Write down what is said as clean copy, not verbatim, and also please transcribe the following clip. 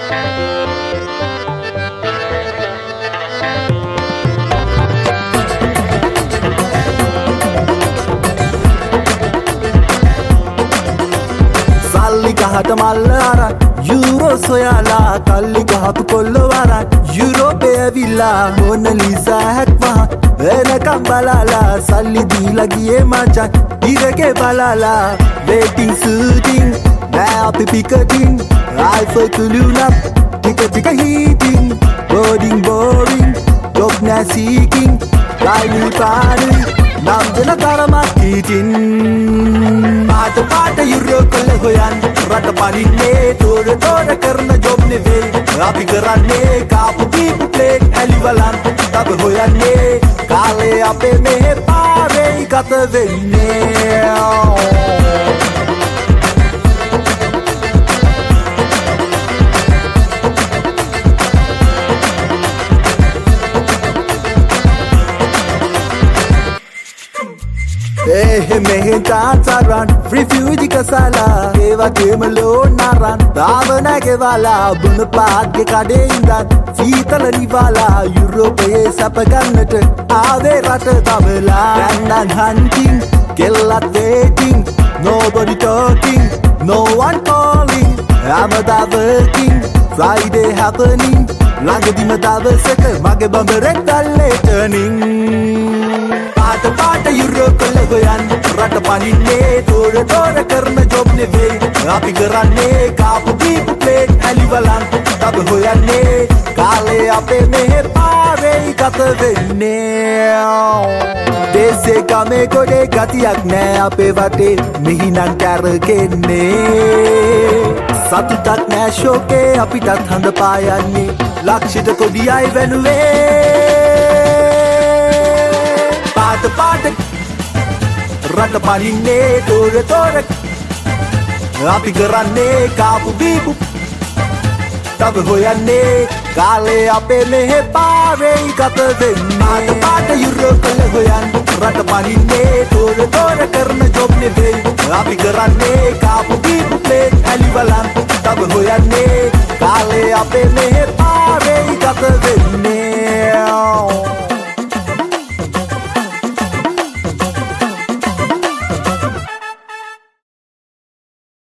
සල්ලි ගහට මල්ල අරන් යුරෝ සොයාලා කල්ලි ගහපු කොල්ලෝ අරන් යුරෝපේ ඇවිල්ලා මොනලිසා හැක්වහන් එනකම් බලාලා සල්ලි දීලා ගියේ මචන් ඉරගේ බලාලා waiting shooting නෑ අපි පිකටින් රයිෆල් කුළුණක් ටික heating boring job නෑ seeking ලයිලි පාඩි නම් දෙන තරමක් කීටින් පාට යුරෝ කොල්ල හොයන් රට පනින්නේ තෝර කරන ජොබ් නෙවෙයි අපි කරන්නේ කාපු දීපු ප්ලේට් ඇලි බලන් තව හොයන්නේ කාලේ අපේ මෙහෙ පාරේ ගත වෙන්නේ මෙහෙන් තාන්සරන් රිෆියුජි කසාලා ඒවගේම ලෝන් නරන් තාම නැගෙවාලා බුණ පාත්ගේ කඩේ ඉඳන් සීතල නිවාලා යුරෝපයේ සැප ගන්නට ආවේ රට තවලා රැන්නන් හන්ටින් කෙල්ලත් waiting nobody talking no one calling හැමදා working Friday happening ළඟදිම දවසක මගේ බඹරෙක් දැල්ලේ turning පාට යුරෝ කොල්ල හොයන් රට පනින්නේ තෝර කරන ජොබ් නෙවෙයි අපි කරන්නේ කාපු දීපු ප්ලේට් ඇලි බලන් තව හොයන්නේ කාලේ අපේ මෙහෙ පාරේ ගත වෙන්නේ දේශේ ගමේ ගොඩේ ගතියක් නෑ අපේ වටේ මිහිනන් කැරගෙන්නේ සතුටක් නෑ ශෝකේ අපිටත් හඳ පායන්නේ ලක්ෂිත කොඩියයි වෙනුවේ පාට රට පනින්නේ තෝර අපි කරන්නේ කාපු බීපු තව හොයන්නේ කාලේ අපේ මෙහෙ පාරේ ගත වෙන්නේ පාට යුරෝ කොල්ල හොයන් රට පනින්නේ තෝර කරන ජොබ් නෙවෙයි අපි කරන්නේ කාපු බීපු ප්ලේට් ඇලි බලන් තව හොයන්නේ කාලේ අපේ මෙහෙ පාරේ ගත වෙන්නේ